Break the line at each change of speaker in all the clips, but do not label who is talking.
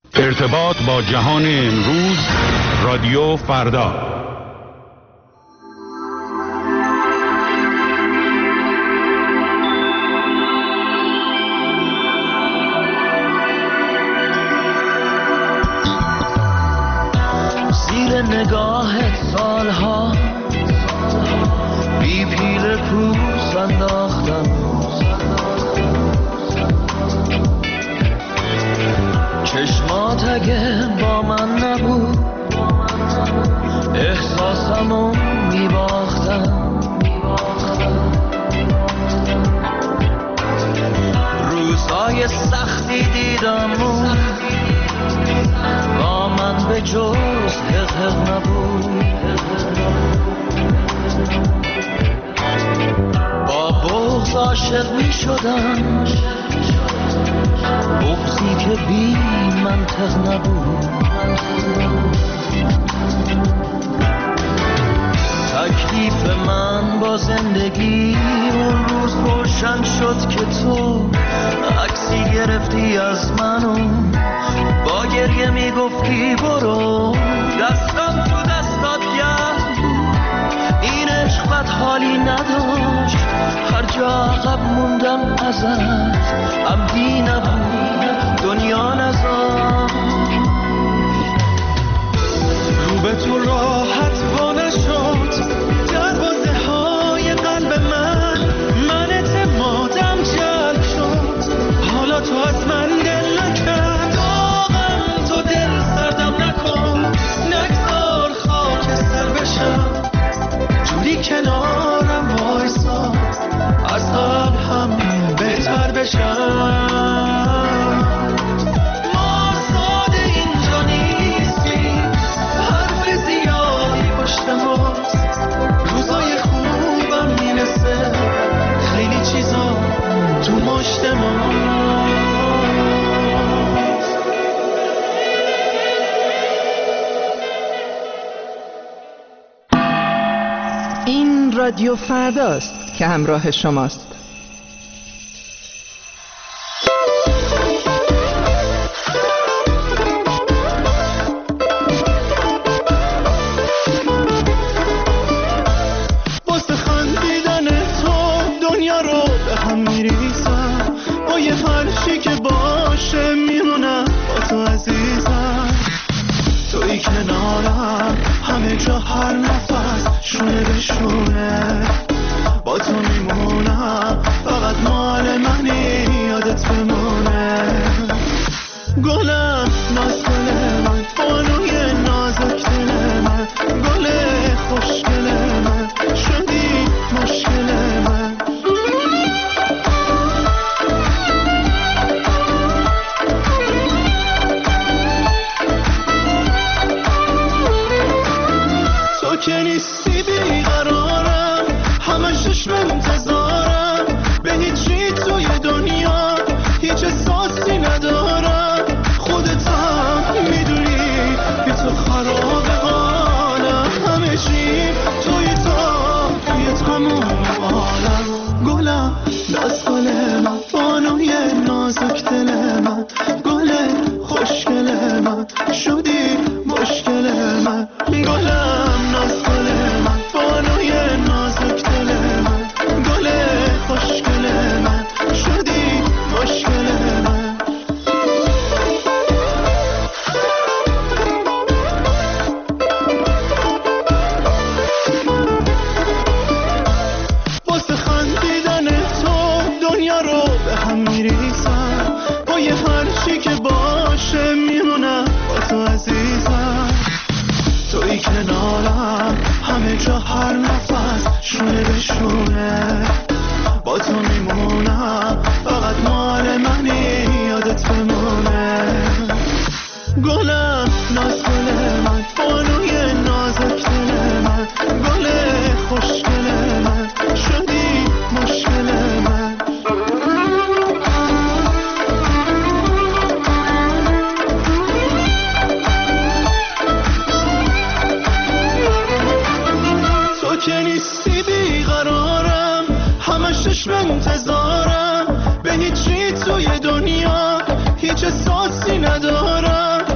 ارتباط با جهان امروز، رادیو فردا.
زیر نگاهت سالها بی پیل کوس انداختم، چشمات اگه با من نبود احساسمو میباختم. روزای سختی دیدم با من به جز حق نبود. با بغض عاشق می شدم، بغضی که بی منطق نبود. تکلیف من با زندگی اون روز روشن شد که تو عکسی گرفتی از منو، با گریه میگفتی برو، دستم تو دستات گرم بود. این عشق بد حالی نداشت، هر جا عقب موندم ازت عمدی نبود، دنیا نذاشت. رو به تو راحت وا نشد دروازه های قلب من اعتمادم جلب شد. حالا تو از من دل نکرد، داغم تو دل سردم نکن، نگذار خاک سر بشم. جوری کنارم وایسا از قبل هم بهتر بشم. ما ساده اینجا نیستیم، حرف زیادی پشت ماست. روزای خوبم میرسه، خیلی چیزا تو مشت ماست.
این رادیو فرداست که همراه شماست.
واسه خندیدن تو دنیا رو به هم میریزم، با یه فرشی که باشه میمونم با تو عزیزم. توی کنارم همه جا هر نفس شونه به شونه، با تو میمونم فقط مال منی، یادت بمونه. گلم ناز گل من، بانوی نازک دل من، گل خوشگل من، شدی مشکل من. تو که نیستی بیقرارم، همش چشم انتظارم، به هیچی توی دنیا هیچ احساسی ندارم. خودت هم میدونی بی تو خراب حالم، همه چی توی تموم عالم. گلم دست گل من، بانوی نازک دل من، گل خوشگل من، شدی مشکل من. گلم ناز گل من، بانوی نازک دل من، گل خوشگل من، شدی مشکل من. واسه خندیدن تو دنیا رو به هم میریزم، با یه فرشی که باشه میمونم با تو عزیزم. توی کنارم همه جا هر نفس شونه به شونه، با تو میمونم فقط مال منی، یادت بمونه. گلم ناز گل من، بانوی نازک دل من، گل خوشگل من، شدی مشکل من. تو که نیستی بیقرارم، همش چشم انتظارم، به هیچی توی دنیا هیچ احساسی ندارم.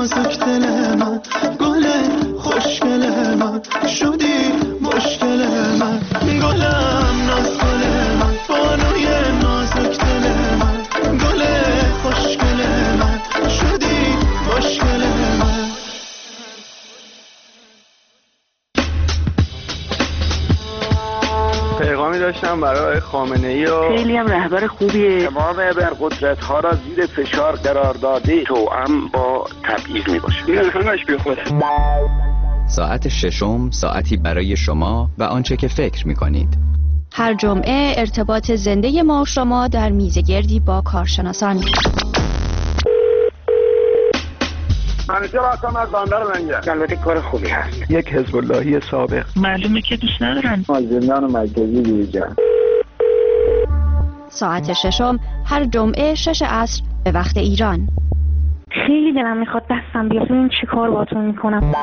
نازک دل من، گل خوشگل من، شدی مشکل من، گلم ناز گل من، بانوی نازک دل من، گل خوشگل من، شدی مشکل من.
پیغامی داشتم برای خامنه‌ای و
خیلی هم رهبر خوبیه.
تمام ابرقدرت‌ها را زیر فشار قرار داده، توأم با تبعیض میباشه. این همش بیخوده.
ساعت ششم ساعتی برای شما و آنچه که فکر می‌کنید.
هر جمعه ارتباط زنده ما و شما در میزگردی با کارشناسان.
منیجر هستم از بندر لنگر. البته کار خوبی هست. یک حزب اللهی سابق.
معلومه که دوست ندارن.
زندان مرکزی دیجا.
ساعت ششم هر جمعه 6 عصر به وقت ایران.
خیلی دلم میخواد دستم بیاد ببینم چی کار باهاتون میکنم.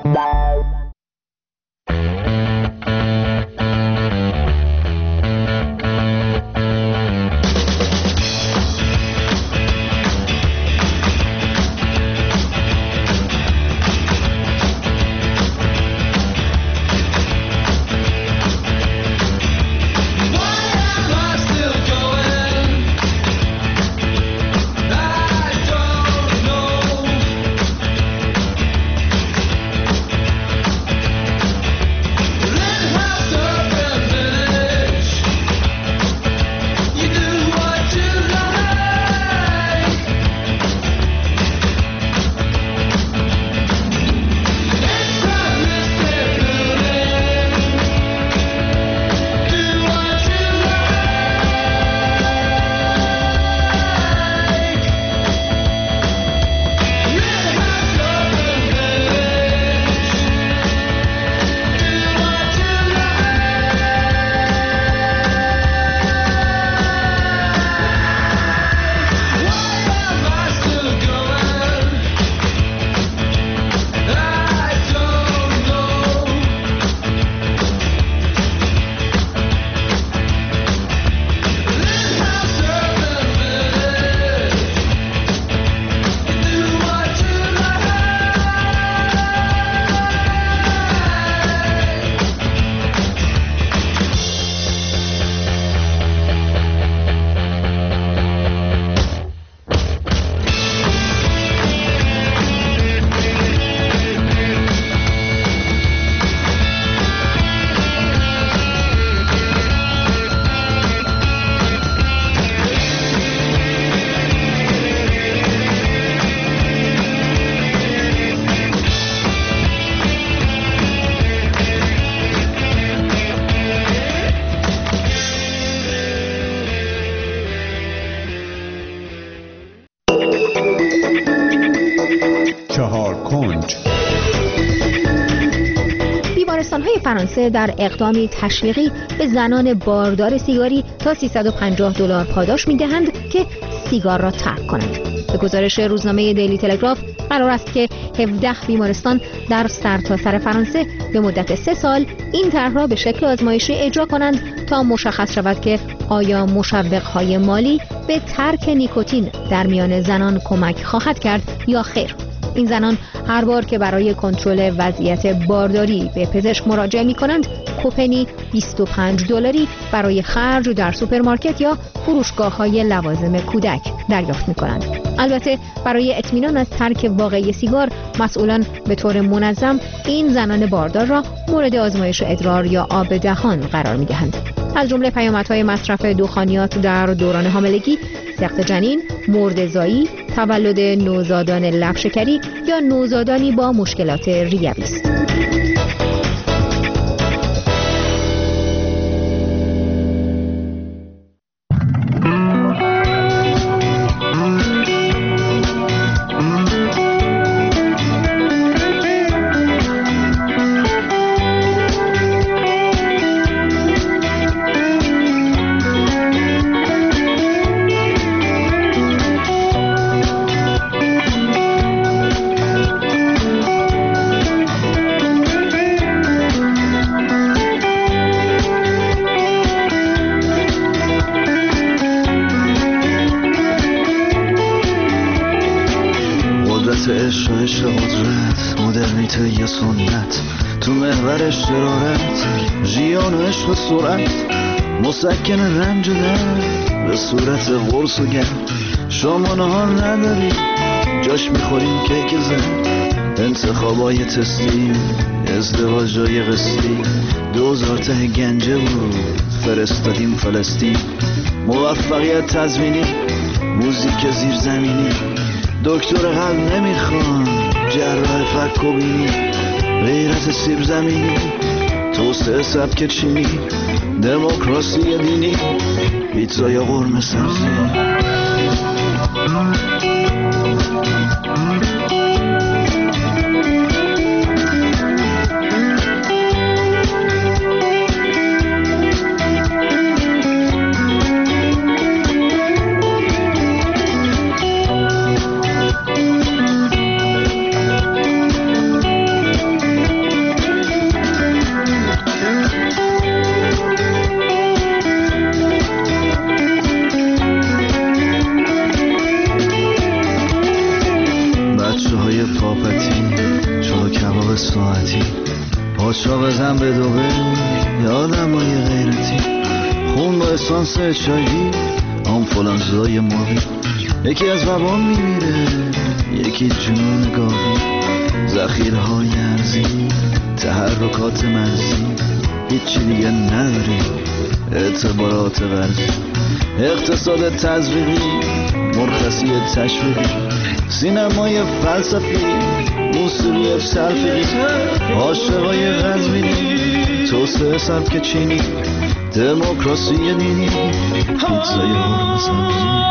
بیمارستان‌های فرانسه در اقدامی تشویقی به زنان باردار سیگاری تا $350 پاداش می‌دهند که سیگار را ترک کنند. به گزارش روزنامه دیلی تلگراف قرار است که 17 بیمارستان در سرتاسر فرانسه به مدت 3 سال این طرح را به شکل آزمایشی اجرا کنند تا مشخص شود که آیا مشوق‌های مالی به ترک نیکوتین در میان زنان کمک خواهد کرد یا خیر. این زنان هر بار که برای کنترل وضعیت بارداری به پزشک مراجعه می کنند کوپنی $25 برای خرج در سوپرمارکت یا فروشگاه‌های لوازم کودک دریافت می کنند. البته برای اطمینان از ترک واقعی سیگار مسئولان به طور منظم این زنان باردار را مورد آزمایش ادرار یا آب دهان قرار می دهند. از جمله پیامدهای مصرف دخانیات در دوران حاملگی، سقط جنین، مرده زایی، تولد نوزادان لب شکری یا نوزادانی با مشکلات ریوی است.
قدرت، مدرنیته یا سنت، تو محورش شرارت، ژیان و عشق و سرعت، مسکن رنج و درد به صورت قرص و گرد. شما نهار نداری جاش میخوریم کیک زن، انتخابای تستی، ازدواجای قسطی، 2000 ته گنجه بود فرستادیم فلسطین. موفقیت تضمینی، موزیک زیرزمینی، دکتر قلب نمیخوان، جراح فک و بینی، غیرت سیب زمینی، توسعه سبک چینی، دموکراسی دینی، پیتزا یا قرمه سبزی. پاچا بزن به دوبه یادم های غیرتی، خون با اسانس چایی، آنفولانزای ماهی، یکی از وبا میمیره یکی جنون گاهی، ذخیره های ارزی، تحرکات مرزی، هیچی دیگه نداری، اعتبارات غربی، اقتصاد تزریقی، مرخصی تشویقی، سینمای فلسفی، موسیقی سلفی، عاشقای غزبینی، توسعه سبک چینی، دموکراسی دینی، پیتزای قرمه سبزی.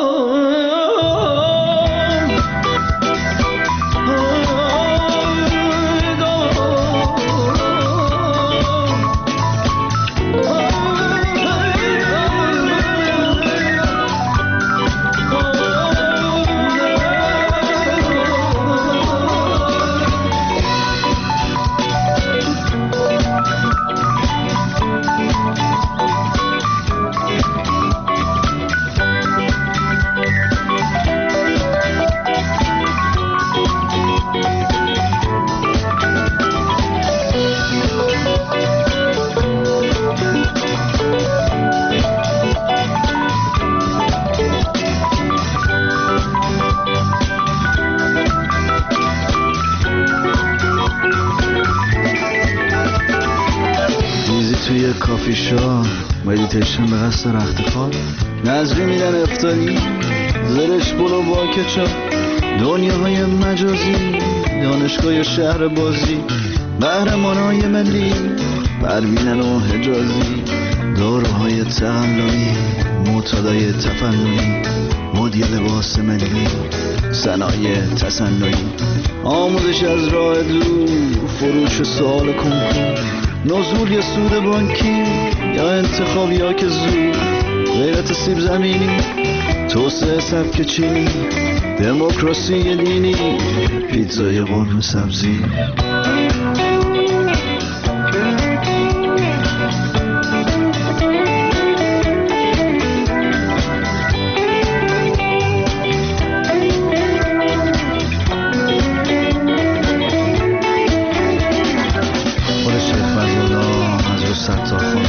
کافی شا، مدیتیشن به قصد رخت خواب، نظری میدن افطاری، زرش بلو با کچا، دنیاهای مجازی، دانشگاه شهر بازی، قهرمانای ملی، پروینن و حجازی، داروهای تقلبی، معتادای تفننی، مدی لباس ملی، صنایع تصنعی، آموزش از راه دور، فروش سوال کنکور، نزول یا سود بانکی یا انتخاب یا که زود، غیرت سیب زمینی، توسعه سبک چینی، دموکراسی دینی، پیتزای قرمه سبزی. خود شیخ فضلالله از رو ستار